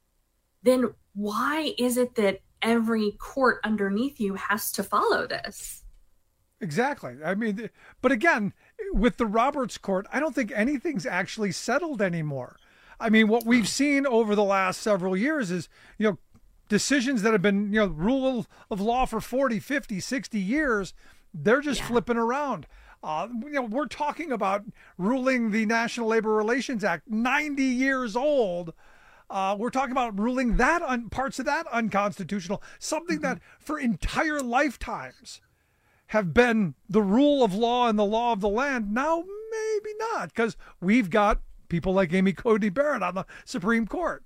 then why is it that every court underneath you has to follow this? Exactly. I mean, but again, with the Roberts Court, I don't think anything's actually settled anymore. I mean, what we've seen over the last several years is, you know, decisions that have been, you know, rule of law for forty, fifty, sixty years, they're just yeah. flipping around. Uh, you know, we're talking about ruling the National Labor Relations Act, ninety years old. Uh, we're talking about ruling that un- parts of that unconstitutional, something mm-hmm. that for entire lifetimes have been the rule of law and the law of the land. Now, maybe not, because we've got people like Amy Coney Barrett on the Supreme Court.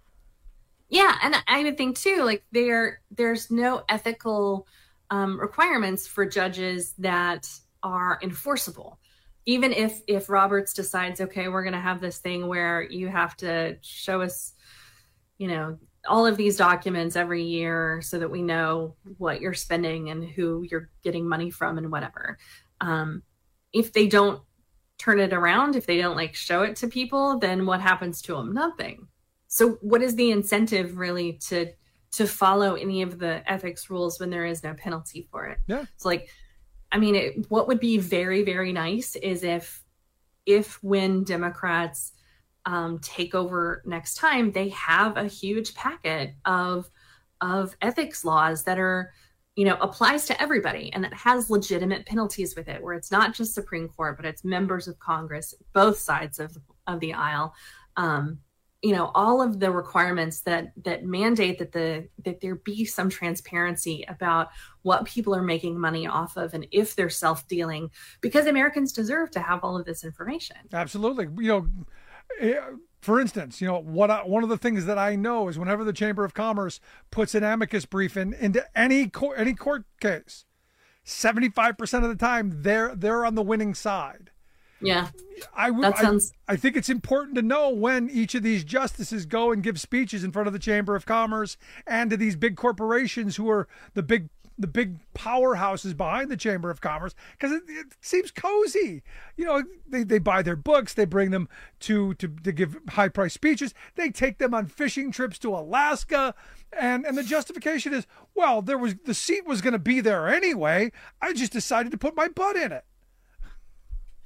Yeah, and I would think too, like there, there's no ethical um, requirements for judges that are enforceable. Even if if Roberts decides, okay, we're going to have this thing where you have to show us, you know, all of these documents every year so that we know what you're spending and who you're getting money from and whatever. Um, if they don't turn it around, if they don't like show it to people, then what happens to them? Nothing. So what is the incentive really to to follow any of the ethics rules when there is no penalty for it? Yeah. It's like, I mean, it, what would be very, very nice is if if when Democrats um, take over next time, they have a huge packet of of ethics laws that are, you know, applies to everybody and that has legitimate penalties with it, where it's not just Supreme Court, but it's members of Congress, both sides of, of the aisle. Um, you know, all of the requirements that that mandate that the that there be some transparency about what people are making money off of and if they're self-dealing, because Americans deserve to have all of this information. Absolutely. You know, for instance, you know, what I, one of the things that I know is whenever the Chamber of Commerce puts an amicus brief in into any court, any court case, seventy-five percent of the time they're they're on the winning side. Yeah, I, would, that sounds... I, I think it's important to know when each of these justices go and give speeches in front of the Chamber of Commerce and to these big corporations who are the big the big powerhouses behind the Chamber of Commerce, because it, it seems cozy. You know, they, they buy their books, they bring them to, to, to give high price speeches, they take them on fishing trips to Alaska, and, and the justification is, well, there was the seat was going to be there anyway. I just decided to put my butt in it.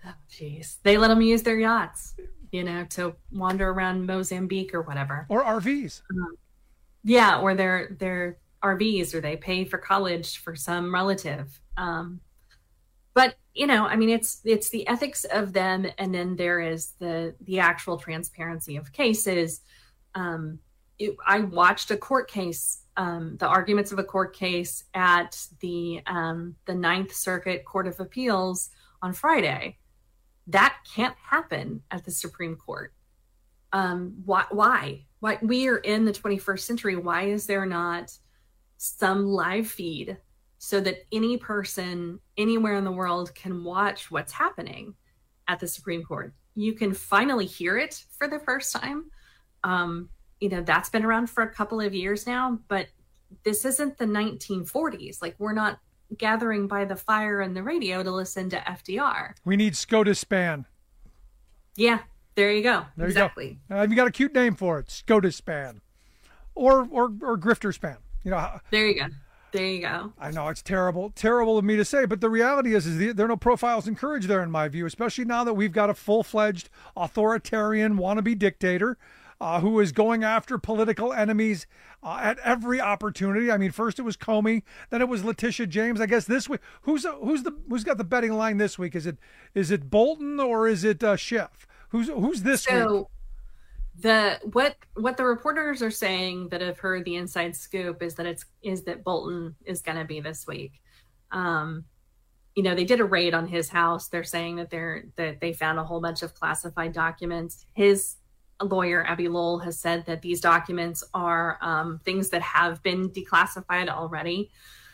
Oh, jeez. They let them use their yachts, you know, to wander around Mozambique or whatever. Or R Vs. Um, yeah, or their their R Vs, or they pay for college for some relative. Um, but you know, I mean, it's it's the ethics of them, and then there is the the actual transparency of cases. Um, it, I watched a court case, um, the arguments of a court case at the um, the Ninth Circuit Court of Appeals on Friday. That can't happen at the Supreme Court. Um, why? Why? Why? We are in the twenty-first century. Why is there not some live feed so that any person anywhere in the world can watch what's happening at the Supreme Court? You can finally hear it for the first time. Um, you know, that's been around for a couple of years now, but this isn't the nineteen forties. Like, we're not gathering by the fire and the radio to listen to F D R. We need SCOTUS-PAN. Yeah, there you go. There exactly. You go. Uh, you got a cute name for it, SCOTUS-PAN, or or or Grifter-SPAN. You know. There you go. There you go. I know it's terrible, terrible of me to say, but the reality is, is the, there are no profiles in courage there, in my view, especially now that we've got a full-fledged authoritarian wannabe dictator uh, who is going after political enemies uh, at every opportunity. I mean, first it was Comey, then it was Letitia James. I guess this week, who's who's the who's got the betting line this week? Is it is it Bolton or is it uh, Schiff? Who's who's this so, week? The what what the reporters are saying that have heard the inside scoop is that it's is that Bolton is going to be this week. Um, you know, they did a raid on his house. They're saying that they're that they found a whole bunch of classified documents. His lawyer Abby Lowell has said that these documents are um, things that have been declassified already.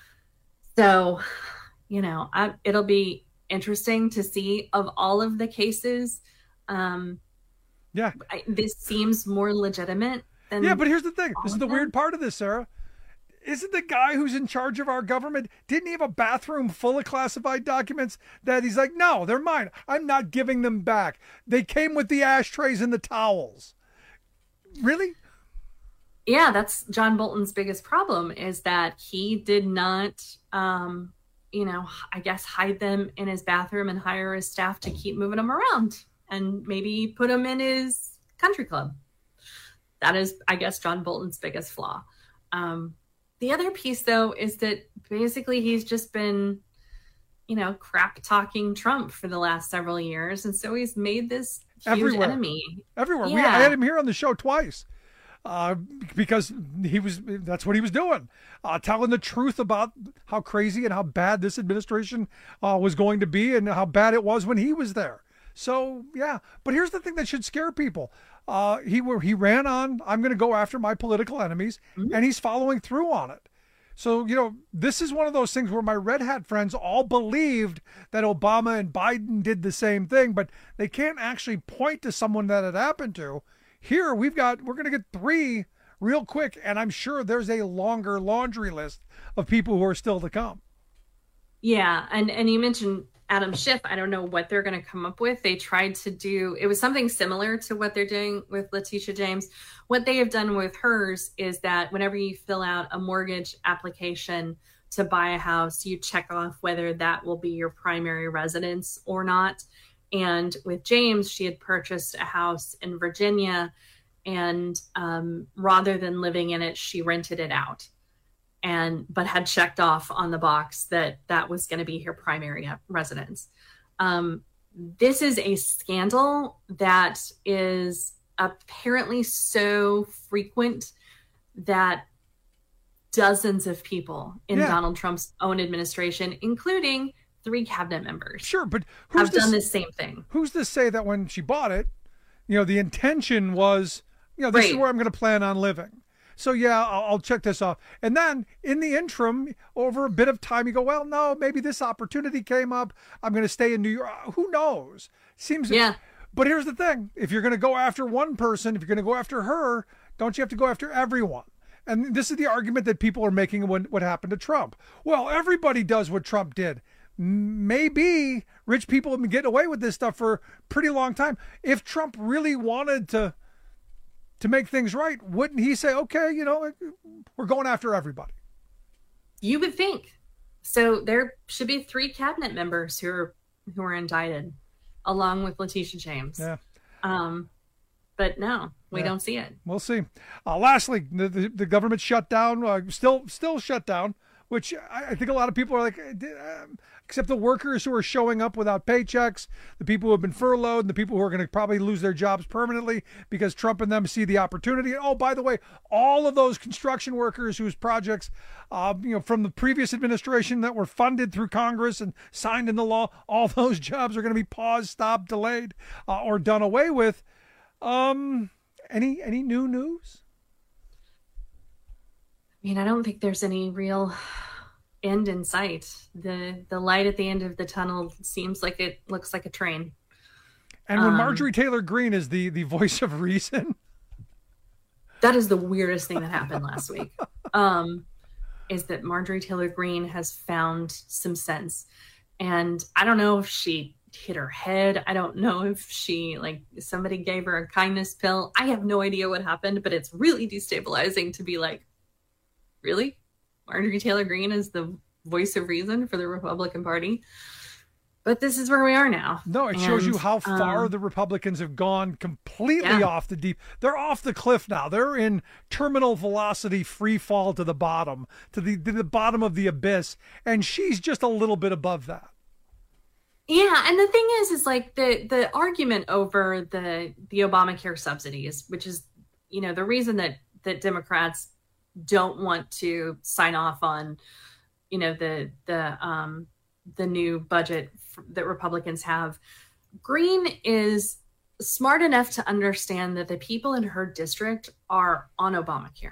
So, you know, I, it'll be interesting to see of all of the cases. Um, Yeah, I, this seems more legitimate than. Yeah, but here's the thing. This is the weird part of this, Sarah. Isn't the guy who's in charge of our government, didn't he have a bathroom full of classified documents that he's like, no, they're mine. I'm not giving them back. They came with the ashtrays and the towels. Really? Yeah, that's John Bolton's biggest problem, is that he did not, um, you know, I guess hide them in his bathroom and hire his staff to keep moving them around. And maybe put him in his country club. That is, I guess, John Bolton's biggest flaw. Um, the other piece, though, is that basically he's just been, you know, crap talking Trump for the last several years. And so he's made this huge Everywhere. enemy. Everywhere. Yeah. We, I had him here on the show twice uh, because he was, that's what he was doing. Uh, telling the truth about how crazy and how bad this administration uh, was going to be and how bad it was when he was there. So, yeah, but here's the thing that should scare people. Uh, he he ran on, I'm going to go after my political enemies, mm-hmm. and he's following through on it. So, you know, this is one of those things where my red hat friends all believed that Obama and Biden did the same thing, but they can't actually point to someone that it happened to. Here, we've got, we're going to get three real quick, and I'm sure there's a longer laundry list of people who are still to come. Yeah, and, and you mentioned Adam Schiff. I don't know what they're going to come up with. They tried to do, it was something similar to what they're doing with Letitia James. What they have done with hers is that whenever you fill out a mortgage application to buy a house, you check off whether that will be your primary residence or not. And with James, she had purchased a house in Virginia, and um, rather than living in it, she rented it out. And but had checked off on the box that that was going to be her primary residence. Um, this is a scandal that is apparently so frequent that dozens of people in yeah. Donald Trump's own administration, including three cabinet members, sure, but who's have this, done this same thing. Who's to say that when she bought it, you know, the intention was, you know, this right. is where I'm going to plan on living. So, yeah, I'll, I'll check this off. And then in the interim, over a bit of time, you go, well, no, maybe this opportunity came up. I'm going to stay in New York. Who knows? Seems. Yeah. But here's the thing. If you're going to go after one person, if you're going to go after her, don't you have to go after everyone? And this is the argument that people are making when what happened to Trump. Well, everybody does what Trump did. Maybe rich people have been getting away with this stuff for a pretty long time. If Trump really wanted to to make things right, wouldn't he say, okay, you know, we're going after everybody? You would think. So there should be three cabinet members who are who are indicted, along with Letitia James. Yeah. Um, but no, we Yeah. don't see it. We'll see. Uh, lastly, the, the, the government shut down, uh, still still shut down, which I, I think a lot of people are like, uh, except the workers who are showing up without paychecks, the people who have been furloughed, and the people who are going to probably lose their jobs permanently because Trump and them see the opportunity. Oh, by the way, all of those construction workers whose projects, uh, you know, from the previous administration that were funded through Congress and signed into law, all those jobs are going to be paused, stopped, delayed, uh, or done away with. Um, any any new news? I mean, I don't think there's any real end in sight. The the light at the end of the tunnel seems like it looks like a train. And when Um, Marjorie Taylor Greene is the, the voice of reason. That is the weirdest thing that happened last week. Um, is that Marjorie Taylor Greene has found some sense. And I don't know if she hit her head. I don't know if she, like, somebody gave her a kindness pill. I have no idea what happened, but it's really destabilizing to be like, really? Marjorie Taylor Greene is the voice of reason for the Republican Party? But this is where we are now. No, it And, shows you how far um, the Republicans have gone completely Yeah. off the deep. They're off the cliff now. They're in terminal velocity free fall to the bottom, to the to the bottom of the abyss, and she's just a little bit above that. Yeah, and the thing is, is like the the argument over the the Obamacare subsidies, which is, you know, the reason that that Democrats don't want to sign off on, you know, the the um the new budget f- that Republicans have. Greene is smart enough to understand that the people in her district are on Obamacare.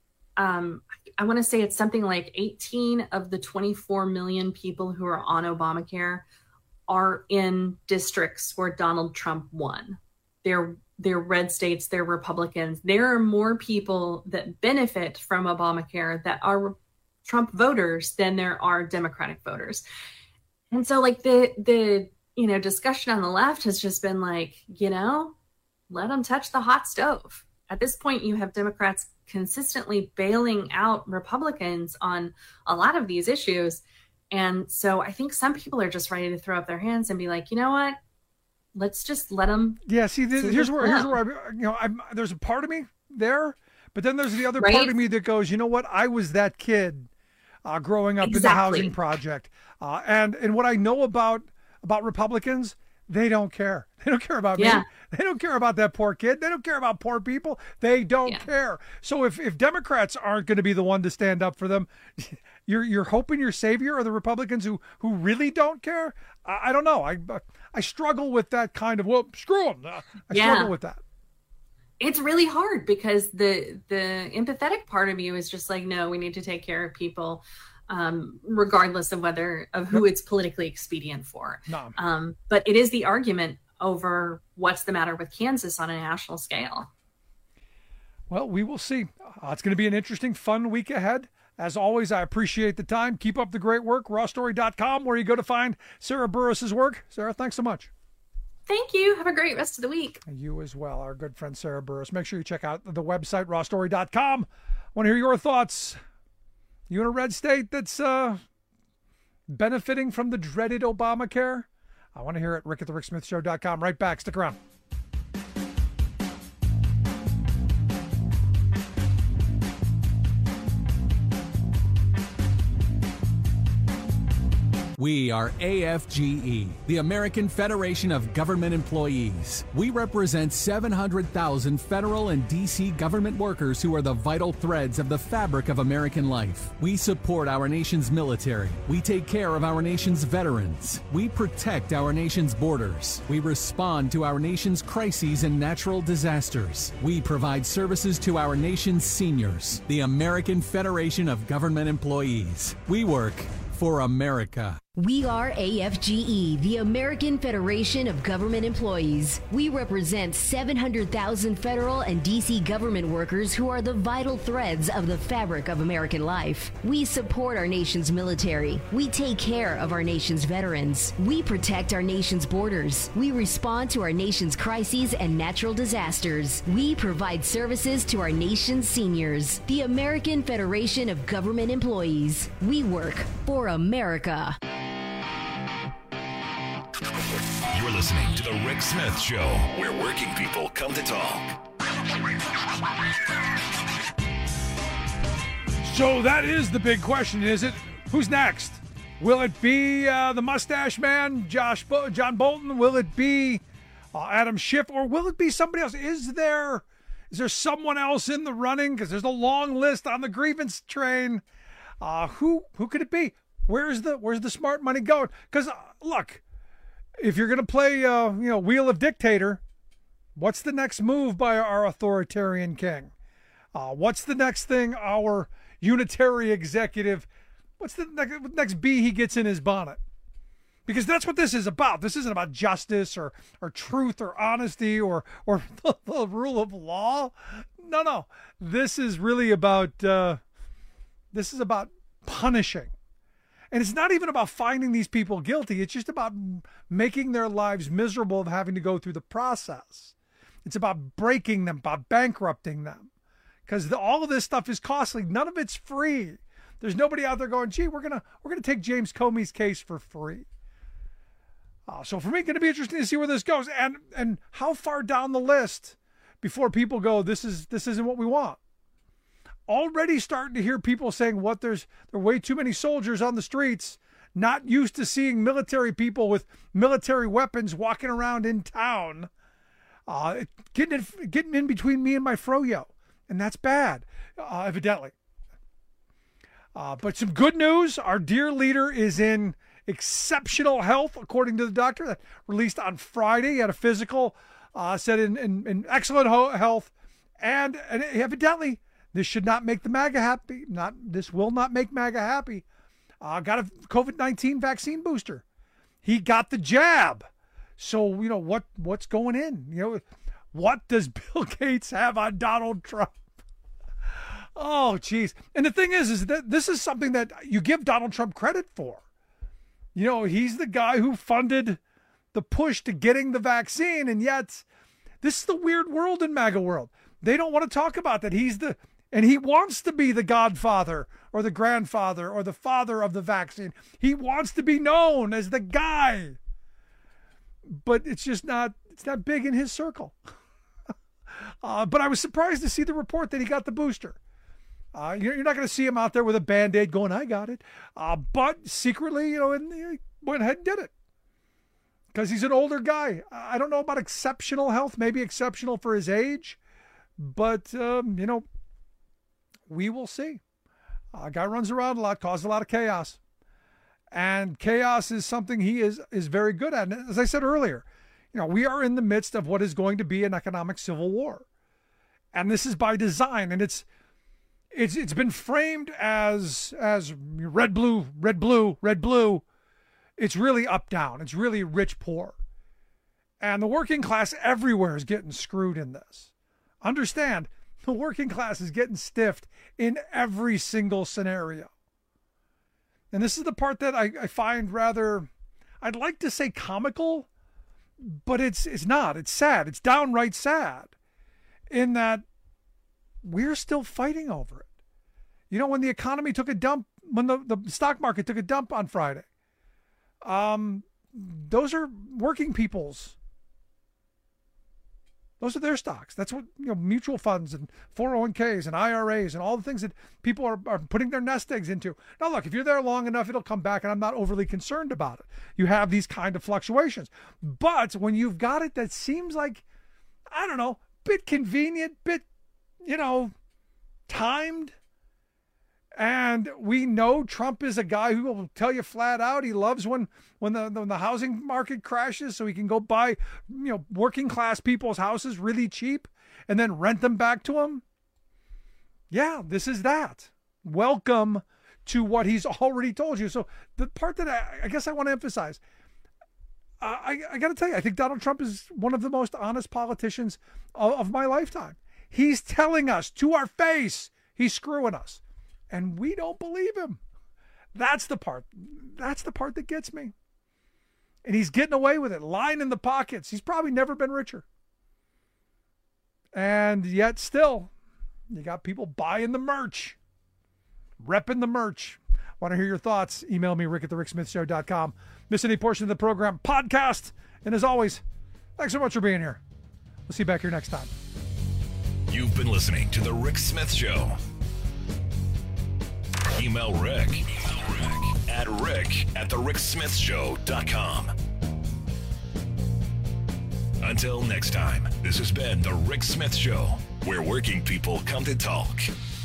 Um, I want to say it's something like eighteen of the twenty-four million people who are on Obamacare are in districts where Donald Trump won. They're they're red states, they're Republicans. There are more people that benefit from Obamacare that are Trump voters than there are Democratic voters. And so like the the you know discussion on the left has just been like, you know, let them touch the hot stove. At this point, you have Democrats consistently bailing out Republicans on a lot of these issues. And so I think some people are just ready to throw up their hands and be like, you know what? Let's just let them. Yeah, see, this, see here's this where here's out. where I, you know, I'm, there's a part of me there, but then there's the other Right? part of me that goes, you know what? I was that kid uh, growing up in the Exactly. housing project, uh, and and what I know about about Republicans, they don't care. They don't care about Yeah. me. They don't care about that poor kid. They don't care about poor people. They don't Yeah. care. So if, if Democrats aren't going to be the one to stand up for them, you're you're hoping your savior are the Republicans who who really don't care. I, I don't know. I I struggle with that kind of, well, screw them. I Yeah. struggle with that. It's really hard because the the empathetic part of you is just like, no, we need to take care of people, um, regardless of whether of who it's politically expedient for. No. Um, but it is the argument over what's the matter with Kansas on a national scale. Well, we will see. Uh, it's going to be an interesting, fun week ahead. As always, I appreciate the time. Keep up the great work. raw story dot com, where you go to find Sarah Burrows's work. Sarah, thanks so much. Thank you. Have a great rest of the week. And you as well, our good friend Sarah Burrows. Make sure you check out the website, raw story dot com. Want to hear your thoughts? You in a red state that's uh, benefiting from the dreaded Obamacare? I want to hear it. Rick at the rick smith show dot com. Right back. Stick around. We are A F G E, the American Federation of Government Employees. We represent seven hundred thousand federal and D C government workers who are the vital threads of the fabric of American life. We support our nation's military. We take care of our nation's veterans. We protect our nation's borders. We respond to our nation's crises and natural disasters. We provide services to our nation's seniors. The American Federation of Government Employees. We work for America. We are A F G E, the American Federation of Government Employees. We represent seven hundred thousand federal and D C government workers who are the vital threads of the fabric of American life. We support our nation's military. We take care of our nation's veterans. We protect our nation's borders. We respond to our nation's crises and natural disasters. We provide services to our nation's seniors. The American Federation of Government Employees. We work for America. You're listening to The Rick Smith Show, where working people come to talk. So that is the big question, is it? Who's next? Will it be uh, the mustache man, Josh Bo- John Bolton? Will it be uh, Adam Schiff? Or will it be somebody else? Is there is there someone else in the running? Because there's a long list on the grievance train. Uh, who who could it be? Where's the where's the smart money going? Because uh, look, if you're going to play uh, you know Wheel of Dictator, what's the next move by our authoritarian king? Uh, what's the next thing our unitary executive? What's the next, next bee he gets in his bonnet? Because that's what this is about. This isn't about justice or, or truth or honesty or or the, the rule of law. No, no. This is really about uh, this is about punishing. And it's not even about finding these people guilty. It's just about making their lives miserable of having to go through the process. It's about breaking them, about bankrupting them. Because the, all of this stuff is costly. None of it's free. There's nobody out there going, gee, we're gonna we're gonna take James Comey's case for free. Uh, so for me, it's going to be interesting to see where this goes, and and how far down the list before people go, this is this isn't what we want. Already starting to hear people saying, what there's there are way too many soldiers on the streets, not used to seeing military people with military weapons walking around in town, uh, getting in, getting in between me and my froyo, and that's bad, uh, evidently. Uh, but some good news, our dear leader is in exceptional health, according to the doctor, that released on Friday. He had a physical, uh, said in, in, in excellent ho- health, and, and evidently this should not make the MAGA happy. Not This will not make MAGA happy. Uh, got a COVID nineteen vaccine booster. He got the jab. So, you know, what what's going in? You know, what does Bill Gates have on Donald Trump? Oh, geez. And the thing is, is that this is something that you give Donald Trump credit for. You know, he's the guy who funded the push to getting the vaccine. And yet, this is the weird world in MAGA world. They don't want to talk about that. He's the, and he wants to be the godfather or the grandfather or the father of the vaccine. He wants to be known as the guy. But it's just not, it's not big in his circle. uh, but I was surprised to see the report that he got the booster. Uh, you're not going to see him out there with a Band-Aid going, I got it. Uh, but secretly, you know, and he went ahead and did it. Because he's an older guy. I don't know about exceptional health, maybe exceptional for his age. But, um, you know, we will see. A uh, guy runs around a lot, causes a lot of chaos. And chaos is something he is, is very good at. And as I said earlier, you know, we are in the midst of what is going to be an economic civil war. And this is by design. And it's, It's it's been framed as as red blue red blue red blue. It's really up down. It's really rich poor, and the working class everywhere is getting screwed in this. Understand, the working class is getting stiffed in every single scenario. And this is the part that I, I find rather, I'd like to say comical, but it's it's not. It's sad. It's downright sad, in that we're still fighting over it. You know, when the economy took a dump, when the, the stock market took a dump on Friday, um, those are working people's. Those are their stocks. That's what, you know, mutual funds and four oh one k's and I R As and all the things that people are, are putting their nest eggs into. Now, look, if you're there long enough, it'll come back, and I'm not overly concerned about it. You have these kind of fluctuations. But when you've got it that seems like, I don't know, bit convenient, bit, you know, timed, and we know Trump is a guy who will tell you flat out he loves when when the when the housing market crashes, so he can go buy, you know, working class people's houses really cheap and then rent them back to them. Yeah, this is that. Welcome to what he's already told you. So the part that I, I guess I want to emphasize, uh, I, I got to tell you, I think Donald Trump is one of the most honest politicians of, of my lifetime. He's telling us to our face he's screwing us. And we don't believe him. That's the part. That's the part that gets me. And he's getting away with it, lying in the pockets. He's probably never been richer. And yet still, you got people buying the merch, repping the merch. Want to hear your thoughts? Email me, rick at the rick smith show dot com. Miss any portion of the program, podcast. And as always, thanks so much for being here. We'll see you back here next time. You've been listening to The Rick Smith Show. Email Rick, Email Rick at rick at the rick smith show dot com. Until next time, this has been The Rick Smith Show, where working people come to talk.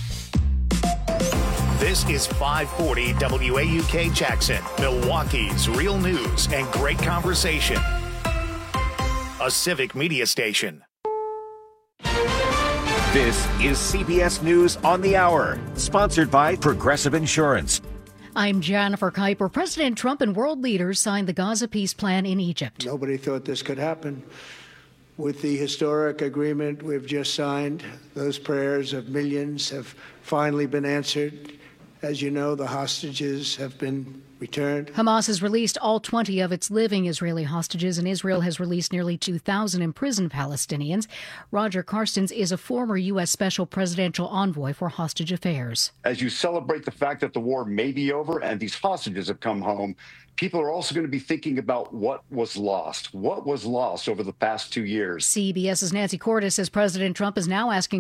This is five forty W A U K Jackson, Milwaukee's real news and great conversation. A civic media station. This is C B S News on the Hour, sponsored by Progressive Insurance. I'm Jennifer Kuiper. President Trump and world leaders signed the Gaza peace plan in Egypt. Nobody thought this could happen. With the historic agreement we've just signed, those prayers of millions have finally been answered. As you know, the hostages have been returned. Hamas has released all twenty of its living Israeli hostages, and Israel has released nearly two thousand imprisoned Palestinians. Roger Carstens is a former U S Special Presidential Envoy for Hostage Affairs. As you celebrate the fact that the war may be over and these hostages have come home, people are also going to be thinking about what was lost. What was lost over the past two years? CBS's Nancy Cordes says President Trump is now asking